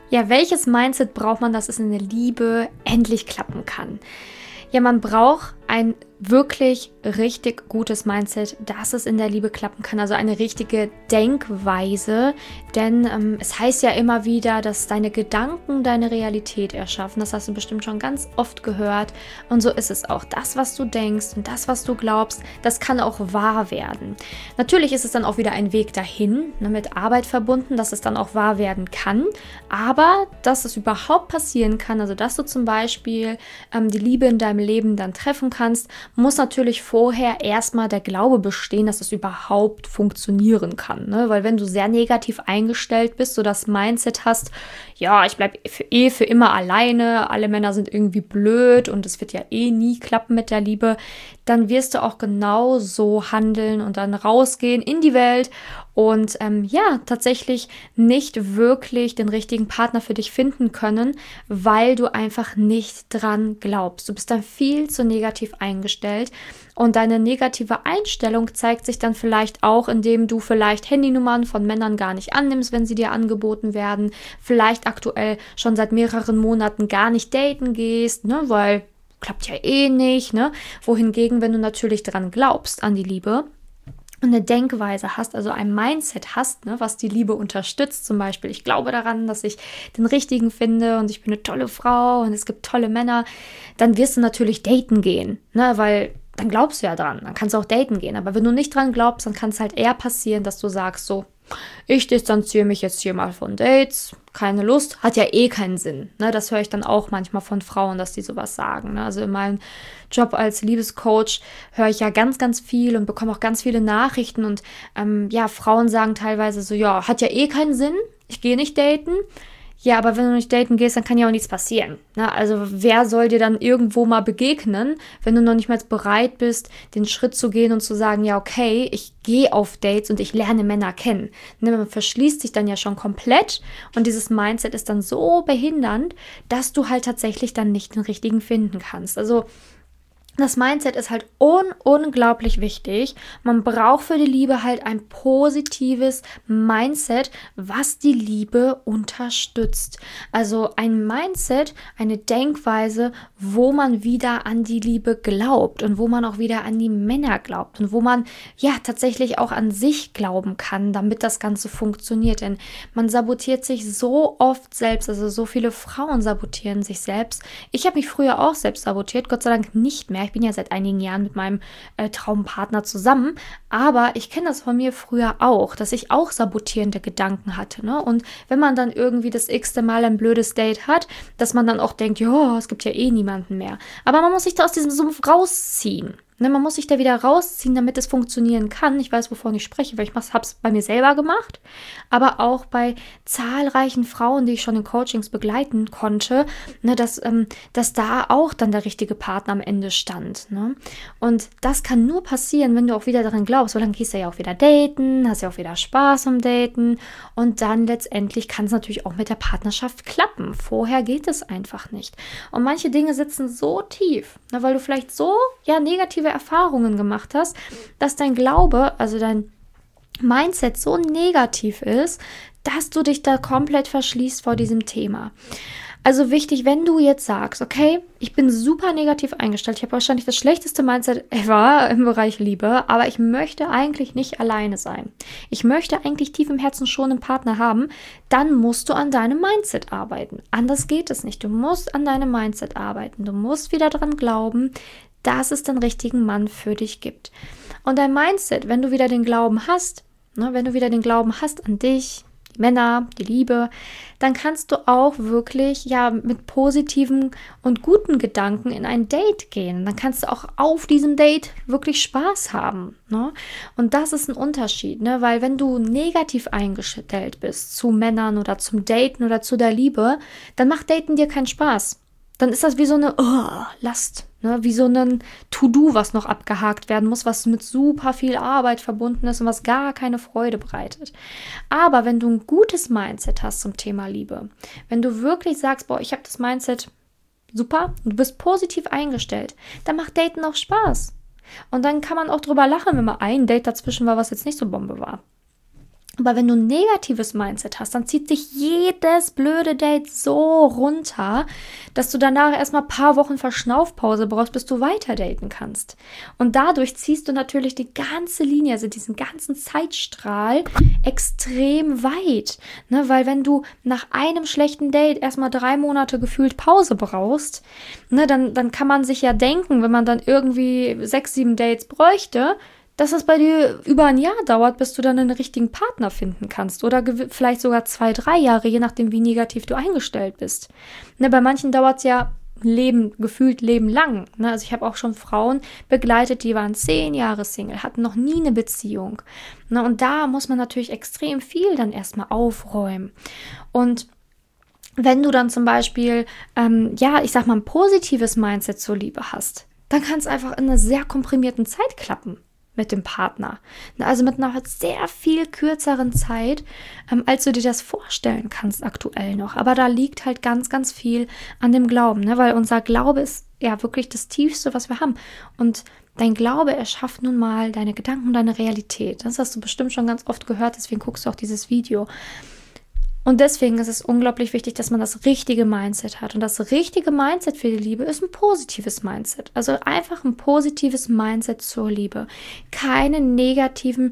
Ja, welches Mindset braucht man, dass es in der Liebe endlich klappen kann? Ja, man braucht ein wirklich richtig gutes Mindset, dass es in der Liebe klappen kann. Also eine richtige Denkweise. Denn es heißt ja immer wieder, dass deine Gedanken deine Realität erschaffen. Das hast du bestimmt schon ganz oft gehört. Und so ist es auch. Das, was du denkst und das, was du glaubst, das kann auch wahr werden. Natürlich ist es dann auch wieder ein Weg dahin, mit Arbeit verbunden, dass es dann auch wahr werden kann. Aber dass es überhaupt passieren kann, also dass du zum Beispiel die Liebe in deinem Leben dann treffen kannst, muss natürlich vorher erstmal der Glaube bestehen, dass es überhaupt funktionieren kann. Ne? Weil wenn du sehr negativ eingestellt bist, so das Mindset hast, ja, ich bleibe für immer alleine, alle Männer sind irgendwie blöd und es wird ja eh nie klappen mit der Liebe, dann wirst du auch genau so handeln und dann rausgehen in die Welt und tatsächlich nicht wirklich den richtigen Partner für dich finden können, weil du einfach nicht dran glaubst. Du bist dann viel zu negativ eingestellt und deine negative Einstellung zeigt sich dann vielleicht auch, indem du vielleicht Handynummern von Männern gar nicht annimmst, wenn sie dir angeboten werden, vielleicht aktuell schon seit mehreren Monaten gar nicht daten gehst, ne, weil klappt ja eh nicht, ne? Wohingegen, wenn du natürlich dran glaubst, an die Liebe und eine Denkweise hast, also ein Mindset hast, ne, was die Liebe unterstützt, zum Beispiel, ich glaube daran, dass ich den Richtigen finde und ich bin eine tolle Frau und es gibt tolle Männer, dann wirst du natürlich daten gehen, ne, weil dann glaubst du ja dran, dann kannst du auch daten gehen, aber wenn du nicht dran glaubst, dann kann es halt eher passieren, dass du sagst so, ich distanziere mich jetzt hier mal von Dates, keine Lust, hat ja eh keinen Sinn. Ne? Das höre ich dann auch manchmal von Frauen, dass die sowas sagen. Ne? Also in meinem Job als Liebescoach höre ich ja ganz, ganz viel und bekomme auch ganz viele Nachrichten und Frauen sagen teilweise so, ja, hat ja eh keinen Sinn, ich gehe nicht daten. Ja, aber wenn du nicht daten gehst, dann kann ja auch nichts passieren. Ne? Also wer soll dir dann irgendwo mal begegnen, wenn du noch nicht mal bereit bist, den Schritt zu gehen und zu sagen, ja okay, ich gehe auf Dates und ich lerne Männer kennen. Ne? Man verschließt sich dann ja schon komplett und dieses Mindset ist dann so behindernd, dass du halt tatsächlich dann nicht den richtigen finden kannst. Also das Mindset ist halt unglaublich wichtig. Man braucht für die Liebe halt ein positives Mindset, was die Liebe unterstützt. Also ein Mindset, eine Denkweise, wo man wieder an die Liebe glaubt und wo man auch wieder an die Männer glaubt und wo man ja tatsächlich auch an sich glauben kann, damit das Ganze funktioniert. Denn man sabotiert sich so oft selbst, also so viele Frauen sabotieren sich selbst. Ich habe mich früher auch selbst sabotiert, Gott sei Dank nicht mehr. Ich bin ja seit einigen Jahren mit meinem Traumpartner zusammen, aber ich kenne das von mir früher auch, dass ich auch sabotierende Gedanken hatte. Ne? Und wenn man dann irgendwie das x-te Mal ein blödes Date hat, dass man dann auch denkt, ja, es gibt ja eh niemanden mehr. Aber man muss sich da aus diesem Sumpf rausziehen. Ne, man muss sich da wieder rausziehen, damit es funktionieren kann. Ich weiß, wovon ich spreche, weil ich habe es bei mir selber gemacht, aber auch bei zahlreichen Frauen, die ich schon in Coachings begleiten konnte, ne, dass da auch dann der richtige Partner am Ende stand. Ne? Und das kann nur passieren, wenn du auch wieder daran glaubst, weil dann gehst du ja auch wieder daten, hast ja auch wieder Spaß am Daten und dann letztendlich kann es natürlich auch mit der Partnerschaft klappen. Vorher geht es einfach nicht. Und manche Dinge sitzen so tief, ne, weil du vielleicht so negative Erfahrungen gemacht hast, dass dein Glaube, also dein Mindset so negativ ist, dass du dich da komplett verschließt vor diesem Thema. Also wichtig, wenn du jetzt sagst, okay, ich bin super negativ eingestellt, ich habe wahrscheinlich das schlechteste Mindset ever im Bereich Liebe, aber ich möchte eigentlich nicht alleine sein. Ich möchte eigentlich tief im Herzen schon einen Partner haben, dann musst du an deinem Mindset arbeiten. Anders geht es nicht. Du musst an deinem Mindset arbeiten. Du musst wieder daran glauben, dass es den richtigen Mann für dich gibt. Und dein Mindset, wenn du wieder den Glauben hast, wenn du wieder den Glauben hast an dich, die Männer, die Liebe, dann kannst du auch wirklich mit positiven und guten Gedanken in ein Date gehen. Dann kannst du auch auf diesem Date wirklich Spaß haben. Ne? Und das ist ein Unterschied, ne? Weil wenn du negativ eingestellt bist zu Männern oder zum Daten oder zu der Liebe, dann macht Daten dir keinen Spaß. Dann ist das wie so eine Last, ne? Wie so ein To-Do, was noch abgehakt werden muss, was mit super viel Arbeit verbunden ist und was gar keine Freude bereitet. Aber wenn du ein gutes Mindset hast zum Thema Liebe, wenn du wirklich sagst, boah, ich habe das Mindset super, du bist positiv eingestellt, dann macht Daten auch Spaß. Und dann kann man auch drüber lachen, wenn mal ein Date dazwischen war, was jetzt nicht so Bombe war. Aber wenn du ein negatives Mindset hast, dann zieht sich jedes blöde Date so runter, dass du danach erstmal ein paar Wochen Verschnaufpause brauchst, bis du weiter daten kannst. Und dadurch ziehst du natürlich die ganze Linie, also diesen ganzen Zeitstrahl extrem weit. Ne? Weil wenn du nach einem schlechten Date erstmal 3 Monate gefühlt Pause brauchst, ne, dann kann man sich ja denken, wenn man dann irgendwie 6, 7 Dates bräuchte, dass es bei dir über ein Jahr dauert, bis du dann einen richtigen Partner finden kannst. Oder vielleicht sogar 2, 3 Jahre, je nachdem, wie negativ du eingestellt bist. Ne, bei manchen dauert es ja gefühlt Leben lang. Ne, also ich habe auch schon Frauen begleitet, die waren 10 Jahre Single, hatten noch nie eine Beziehung. Ne, und da muss man natürlich extrem viel dann erstmal aufräumen. Und wenn du dann zum Beispiel, ich sag mal, ein positives Mindset zur Liebe hast, dann kann es einfach in einer sehr komprimierten Zeit klappen mit dem Partner. Also mit einer sehr viel kürzeren Zeit, als du dir das vorstellen kannst aktuell noch. Aber da liegt halt ganz, ganz viel an dem Glauben, ne? Weil unser Glaube ist ja wirklich das Tiefste, was wir haben. Und dein Glaube erschafft nun mal deine Gedanken und deine Realität. Das hast du bestimmt schon ganz oft gehört, deswegen guckst du auch dieses Video. Und deswegen ist es unglaublich wichtig, dass man das richtige Mindset hat. Und das richtige Mindset für die Liebe ist ein positives Mindset. Also einfach ein positives Mindset zur Liebe. Keine negativen,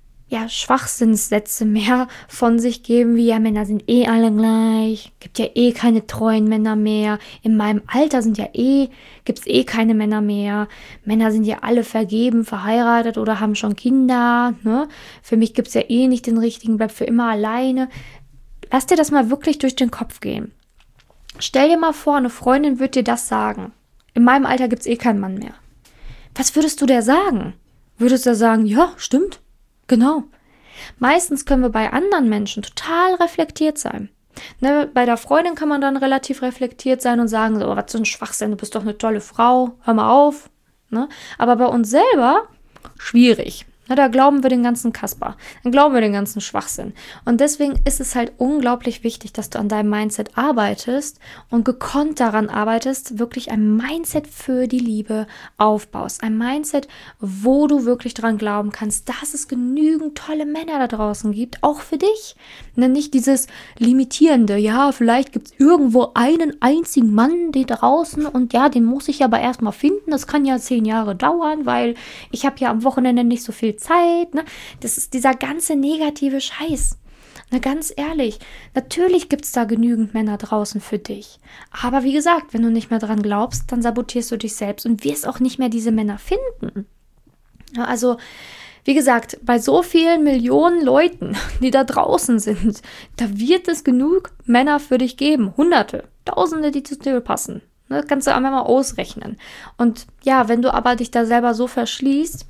Schwachsinnssätze mehr von sich geben, wie ja, Männer sind eh alle gleich, gibt ja eh keine treuen Männer mehr. In meinem Alter gibt's eh keine Männer mehr. Männer sind ja alle vergeben, verheiratet oder haben schon Kinder. Ne? Für mich gibt's ja eh nicht den richtigen, bleib für immer alleine. Lass dir das mal wirklich durch den Kopf gehen. Stell dir mal vor, eine Freundin wird dir das sagen. In meinem Alter gibt's eh keinen Mann mehr. Was würdest du der sagen? Würdest du sagen, ja, stimmt, genau. Meistens können wir bei anderen Menschen total reflektiert sein. Ne, bei der Freundin kann man dann relativ reflektiert sein und sagen, so, was für ein Schwachsinn, du bist doch eine tolle Frau, hör mal auf. Ne? Aber bei uns selber, schwierig. Na, da glauben wir den ganzen Kasper. Dann glauben wir den ganzen Schwachsinn. Und deswegen ist es halt unglaublich wichtig, dass du an deinem Mindset arbeitest und gekonnt daran arbeitest, wirklich ein Mindset für die Liebe aufbaust. Ein Mindset, wo du wirklich dran glauben kannst, dass es genügend tolle Männer da draußen gibt, auch für dich. Und nicht dieses limitierende, ja, vielleicht gibt es irgendwo einen einzigen Mann da draußen und ja, den muss ich aber erstmal finden. Das kann ja 10 Jahre dauern, weil ich habe ja am Wochenende nicht so viel Zeit, ne? Das ist dieser ganze negative Scheiß. Na, ganz ehrlich, natürlich gibt es da genügend Männer draußen für dich. Aber wie gesagt, wenn du nicht mehr dran glaubst, dann sabotierst du dich selbst und wirst auch nicht mehr diese Männer finden. Ja, also, wie gesagt, bei so vielen Millionen Leuten, die da draußen sind, da wird es genug Männer für dich geben. Hunderte, Tausende, die zu dir passen. Das kannst du einmal mal ausrechnen. Und ja, wenn du aber dich da selber so verschließt,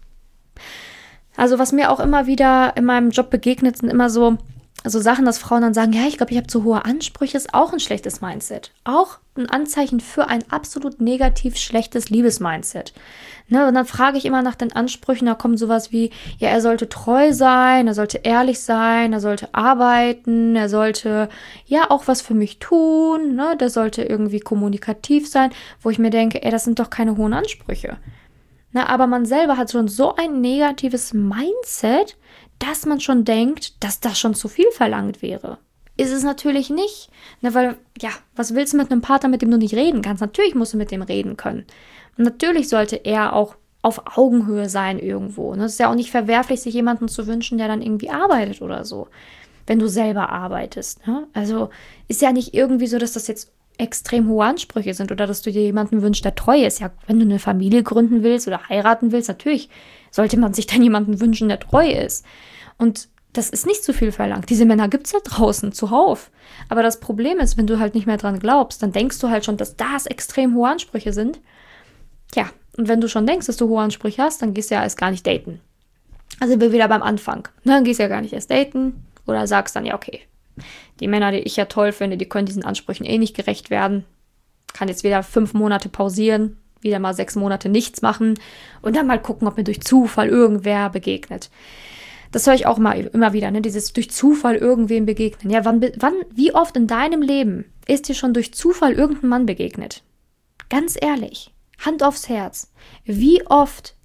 also was mir auch immer wieder in meinem Job begegnet, sind immer so Sachen, dass Frauen dann sagen, ja, ich glaube, ich habe zu hohe Ansprüche, ist auch ein schlechtes Mindset. Auch ein Anzeichen für ein absolut negativ schlechtes Liebesmindset. Ne, und dann frage ich immer nach den Ansprüchen, da kommt sowas wie, ja, er sollte treu sein, er sollte ehrlich sein, er sollte arbeiten, er sollte ja auch was für mich tun, ne, der sollte irgendwie kommunikativ sein, wo ich mir denke, das sind doch keine hohen Ansprüche. Na, aber man selber hat schon so ein negatives Mindset, dass man schon denkt, dass das schon zu viel verlangt wäre. Ist es natürlich nicht. Na, weil, ja, was willst du mit einem Partner, mit dem du nicht reden kannst? Natürlich musst du mit dem reden können. Und natürlich sollte er auch auf Augenhöhe sein irgendwo. Es ist ja auch nicht verwerflich, sich jemanden zu wünschen, der dann irgendwie arbeitet oder so, wenn du selber arbeitest. Ne? Also ist ja nicht irgendwie so, dass das jetzt extrem hohe Ansprüche sind oder dass du dir jemanden wünschst, der treu ist. Ja, wenn du eine Familie gründen willst oder heiraten willst, natürlich sollte man sich dann jemanden wünschen, der treu ist. Und das ist nicht zu viel verlangt. Diese Männer gibt es da draußen zuhauf. Aber das Problem ist, wenn du halt nicht mehr dran glaubst, dann denkst du halt schon, dass das extrem hohe Ansprüche sind. Tja, und wenn du schon denkst, dass du hohe Ansprüche hast, dann gehst du ja erst gar nicht daten. Also sind wir wieder beim Anfang. Dann gehst du ja gar nicht erst daten oder sagst dann, ja, okay, die Männer, die ich ja toll finde, die können diesen Ansprüchen eh nicht gerecht werden. Kann jetzt wieder 5 Monate pausieren, wieder mal 6 Monate nichts machen und dann mal gucken, ob mir durch Zufall irgendwer begegnet. Das höre ich auch immer wieder, ne? Dieses durch Zufall irgendwem begegnen. Ja, wie oft in deinem Leben ist dir schon durch Zufall irgendein Mann begegnet? Ganz ehrlich, Hand aufs Herz. Wie oft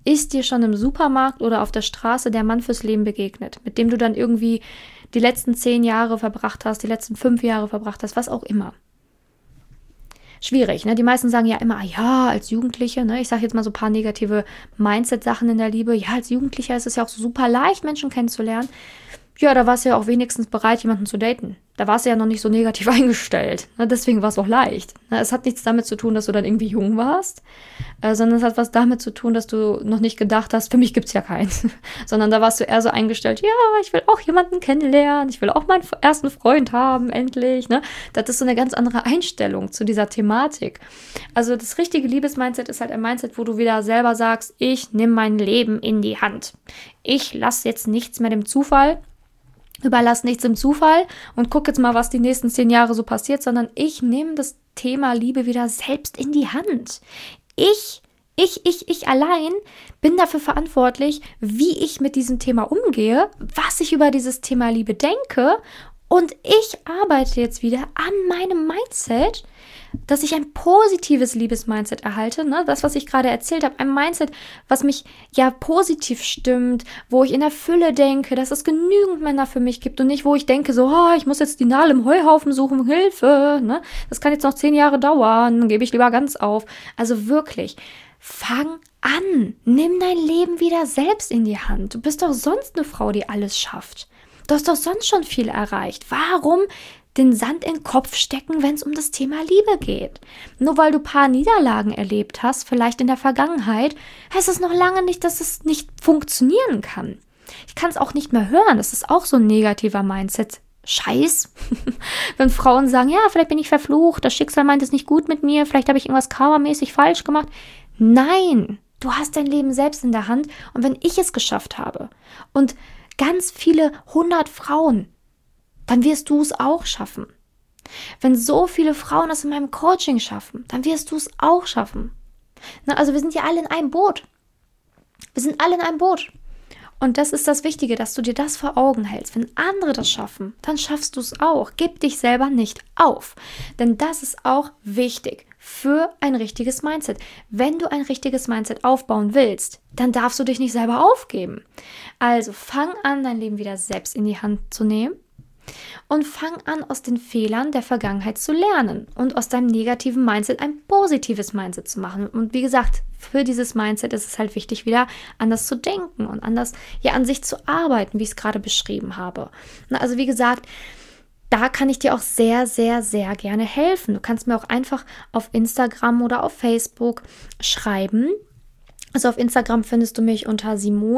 Ist dir schon im Supermarkt oder auf der Straße der Mann fürs Leben begegnet, mit dem du dann irgendwie die letzten 10 Jahre verbracht hast, die letzten 5 Jahre verbracht hast, was auch immer? Schwierig, ne? Die meisten sagen ja immer, ja, als Jugendliche, ne? Ich sage jetzt mal so ein paar negative Mindset-Sachen in der Liebe. Ja, als Jugendlicher ist es ja auch so super leicht, Menschen kennenzulernen. Ja, da warst du ja auch wenigstens bereit, jemanden zu daten. Da warst du ja noch nicht so negativ eingestellt. Ne? Deswegen war es auch leicht. Ne? Es hat nichts damit zu tun, dass du dann irgendwie jung warst, sondern es hat was damit zu tun, dass du noch nicht gedacht hast, für mich gibt's ja keinen. Sondern da warst du eher so eingestellt, ja, ich will auch jemanden kennenlernen, ich will auch meinen ersten Freund haben, endlich. Ne? Das ist so eine ganz andere Einstellung zu dieser Thematik. Also das richtige Liebesmindset ist halt ein Mindset, wo du wieder selber sagst, ich nehme mein Leben in die Hand. Ich lasse jetzt nichts mehr dem Zufall, überlass nichts im Zufall und guck jetzt mal, was die nächsten 10 Jahre so passiert, sondern ich nehme das Thema Liebe wieder selbst in die Hand. Ich allein bin dafür verantwortlich, wie ich mit diesem Thema umgehe, was ich über dieses Thema Liebe denke, und ich arbeite jetzt wieder an meinem Mindset, dass ich ein positives Liebesmindset erhalte, ne? Das, was ich gerade erzählt habe, ein Mindset, was mich ja positiv stimmt, wo ich in der Fülle denke, dass es genügend Männer für mich gibt und nicht, wo ich denke, so, oh, ich muss jetzt die Nadel im Heuhaufen suchen, Hilfe, ne? Das kann jetzt noch 10 Jahre dauern, dann gebe ich lieber ganz auf. Also wirklich, fang an, nimm dein Leben wieder selbst in die Hand. Du bist doch sonst eine Frau, die alles schafft. Du hast doch sonst schon viel erreicht. Warum den Sand in den Kopf stecken, wenn es um das Thema Liebe geht? Nur weil du ein paar Niederlagen erlebt hast, vielleicht in der Vergangenheit, heißt es noch lange nicht, dass es nicht funktionieren kann. Ich kann es auch nicht mehr hören. Das ist auch so ein negativer Mindset. Scheiß. Wenn Frauen sagen, ja, vielleicht bin ich verflucht, das Schicksal meint es nicht gut mit mir, vielleicht habe ich irgendwas karmamäßig falsch gemacht. Nein, du hast dein Leben selbst in der Hand, und wenn ich es geschafft habe und ganz viele 100 Frauen, dann wirst du es auch schaffen. Wenn so viele Frauen das in meinem Coaching schaffen, dann wirst du es auch schaffen. Na, also wir sind ja alle in einem Boot. Wir sind alle in einem Boot. Und das ist das Wichtige, dass du dir das vor Augen hältst. Wenn andere das schaffen, dann schaffst du es auch. Gib dich selber nicht auf. Denn das ist auch wichtig für ein richtiges Mindset. Wenn du ein richtiges Mindset aufbauen willst, dann darfst du dich nicht selber aufgeben. Also fang an, dein Leben wieder selbst in die Hand zu nehmen. Und fang an, aus den Fehlern der Vergangenheit zu lernen und aus deinem negativen Mindset ein positives Mindset zu machen. Und wie gesagt, für dieses Mindset ist es halt wichtig, wieder anders zu denken und anders an sich zu arbeiten, wie ich es gerade beschrieben habe. Also wie gesagt, da kann ich dir auch sehr, sehr, sehr gerne helfen. Du kannst mir auch einfach auf Instagram oder auf Facebook schreiben. Also auf Instagram findest du mich unter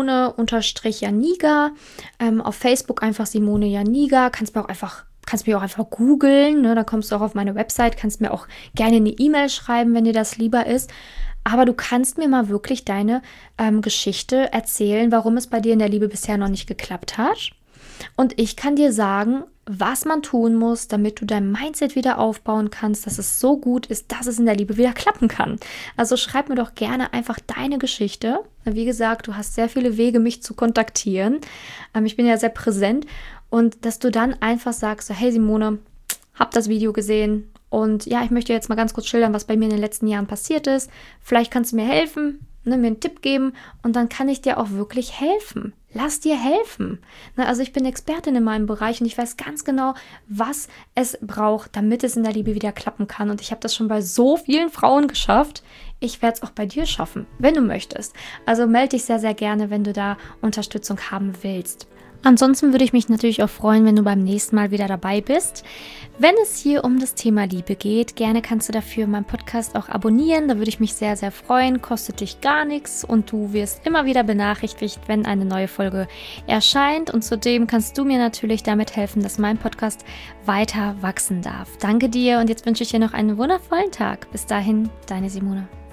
Simone_Janiga, auf Facebook einfach Simone Janiga, kannst mich auch einfach googeln, ne? Da kommst du auch auf meine Website, kannst mir auch gerne eine E-Mail schreiben, wenn dir das lieber ist. Aber du kannst mir mal wirklich deine Geschichte erzählen, warum es bei dir in der Liebe bisher noch nicht geklappt hat. Und ich kann dir sagen, was man tun muss, damit du dein Mindset wieder aufbauen kannst, dass es so gut ist, dass es in der Liebe wieder klappen kann. Also schreib mir doch gerne einfach deine Geschichte. Wie gesagt, du hast sehr viele Wege, mich zu kontaktieren. Ich bin ja sehr präsent. Und dass du dann einfach sagst, so, hey Simone, hab das Video gesehen. Und ja, ich möchte jetzt mal ganz kurz schildern, was bei mir in den letzten Jahren passiert ist. Vielleicht kannst du mir helfen, mir einen Tipp geben, und dann kann ich dir auch wirklich helfen. Lass dir helfen. Also ich bin Expertin in meinem Bereich und ich weiß ganz genau, was es braucht, damit es in der Liebe wieder klappen kann. Und ich habe das schon bei so vielen Frauen geschafft. Ich werde es auch bei dir schaffen, wenn du möchtest. Also melde dich sehr, sehr gerne, wenn du da Unterstützung haben willst. Ansonsten würde ich mich natürlich auch freuen, wenn du beim nächsten Mal wieder dabei bist. Wenn es hier um das Thema Liebe geht, gerne kannst du dafür meinen Podcast auch abonnieren. Da würde ich mich sehr, sehr freuen. Kostet dich gar nichts und du wirst immer wieder benachrichtigt, wenn eine neue Folge erscheint. Und zudem kannst du mir natürlich damit helfen, dass mein Podcast weiter wachsen darf. Danke dir und jetzt wünsche ich dir noch einen wundervollen Tag. Bis dahin, deine Simone.